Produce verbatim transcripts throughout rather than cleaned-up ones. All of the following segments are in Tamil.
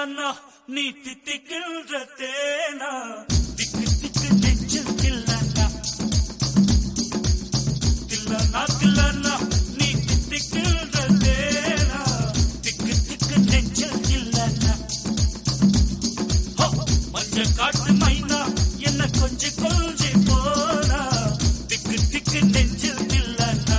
தில்லானா நீ தித்திக்கின்ற தேனா திக்கு திக்கு நெஞ்சில் தில்லானா தில்லானா தில்லானா நீ தித்திக்கின்ற தேனா திக்கு திக்கு நெஞ்சில் தில்லானா மஞ்ச காட்டு மைனா என்ன கொஞ்சி கொஞ்சி போனா திக்கு திக்கு நெஞ்சில் தில்லானா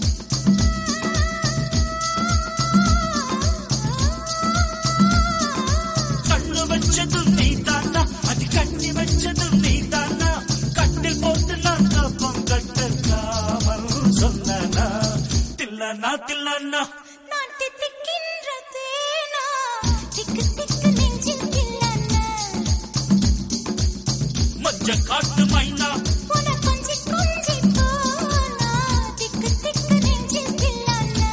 கண்ணு வச்சதும் நீ தானா அது கண்ணி வச்சதும் நீ தானா கட்டில் போட்டு நான் காப்பம் கட்டக்காமல் சொன்னா தில்லானா தில்லானா நான் தித்திக்கின்ற தேனா திக்கு திக்கு நெஞ்சில் தில்லானா மஞ்ச காட்டு மைனா உன கொஞ்சி கொஞ்சி போனா திக்கு திக்கு நெஞ்சில் தில்லானா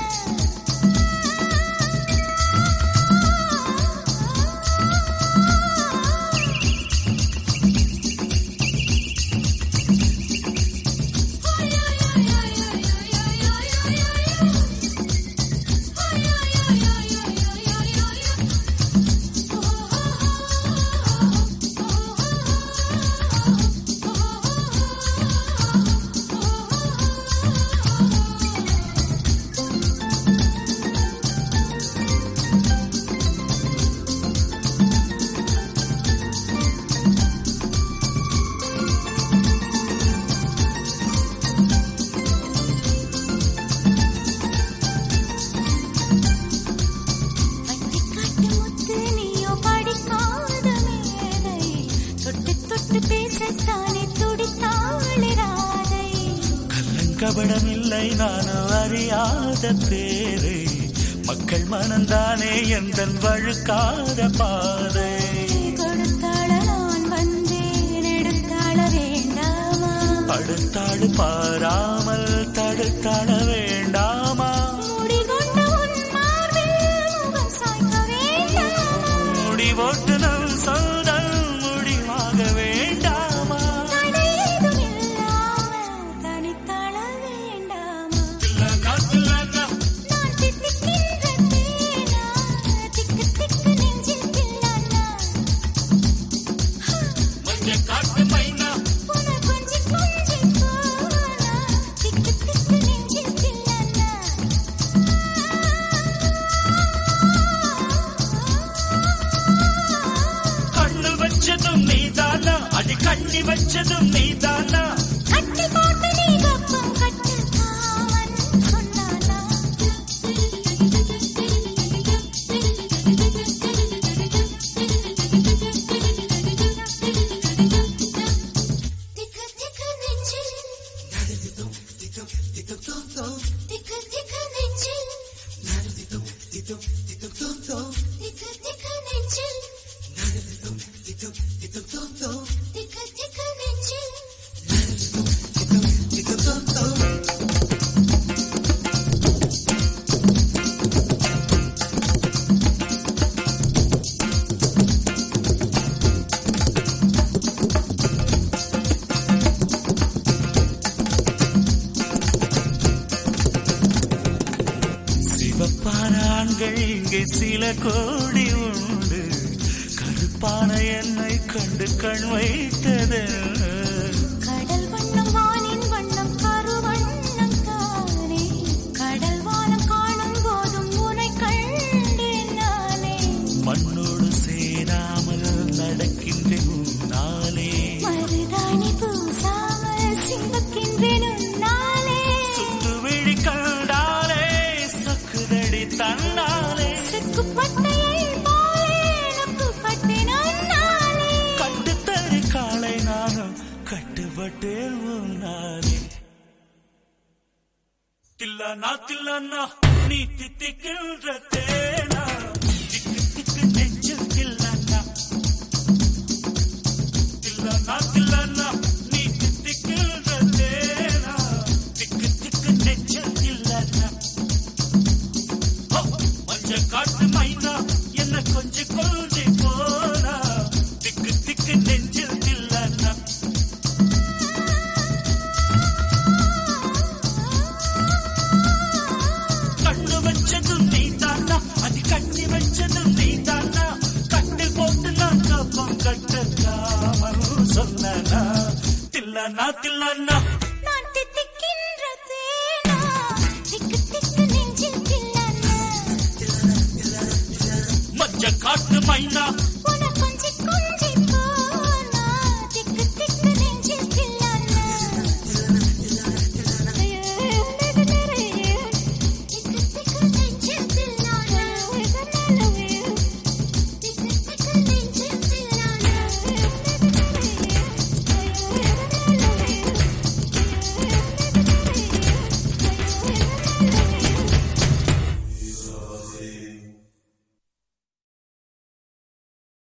கபடமில்லை நானும் அறியாத பேரை மக்கள் மனந்தானே எந்தன் வழுக்காத பாதை கொடுத்தாள நான் வந்தேன் எடுத்தாள வேண்டாமா அடுத்தாடு பாராமல் தடுத்தாள வேண்டாமா முடிகொண்ட உன் மார்பில் முகம் சாய்க்க வேண்டாமா முடிவோட்டு நம் சொந்தம் முடிவாக வேண்டாமா தடை ஏதும் இல்லாமல் தனித்தாள வேண்டாமா தில்லானா தில்லானா நான் தித்திக்கின்ற தேனா திக்கு திக்கு நெஞ்சில் தில்லானா மஞ்ச காட்டு மைனா உன கொஞ்சி கொஞ்சி போனா திக்கு திக்கு நெஞ்சில் தில்லானா கண்ணு வச்சதும் நீதானா அது கண்ணி வச்சதும் நீதானா கட்டி போட்டு நீ கப்பம் கட்டு காவன் சொன்னானா திக்கு திக்கு நெஞ்சில் திக்கு திக்கு நெஞ்சில் திக்கு திக்கு நெஞ்சில் திக்கு திக்கு நெஞ்சில் சிவப்பான ஆண்கள் இங்கே சில கோடி உண்டு கருப்பான என்னை கண்டு கண் வைத்தது கடல் வண்ணம் வானின் வண்ணம் கருவண்ணம் தானே கடல் வானம் காணும் போதும் உனை கண்டேன் நானே மண்ணோடு சேராமல் நடக்கின்றேன் உன்னாலே மருதாணி பூசாமல் சிவக்கின்றேன் உன்னாலே சுட்டு விழி கண்டாலே சக்குதடி தன்னாலே செக்குப்பட்டையை போலே நக்குப்பட்டேன் உன்னாலே கட்டுத்தறி காலை நானும் கட்டுப்பட்டேன் உன்னாலே தில்லானா தில்லானா நீ தித்திக்கின்ற தேனா திக்கு திக்கு நெஞ்சில் தில்லானா தில்லானா தில்லானா நீ தித்திக்கின்ற தேனா திக்கு திக்கு நெஞ்சில் தில்லானா மஞ்ச காட்டு மைனா என்ன கொஞ்சி கொஞ்சி போனா திக்கு திக்கு நெஞ்சில் தில்லானா கண்ணு வச்சதும் நீ தானா அது கண்ணி வச்சதும் நீ தானா தில்லன்னா நான் தித்திக்கின்ற தேனா திக்கு திக்கு நெஞ்சில் தில்லன்னா மஞ்ச காட்டு மைனா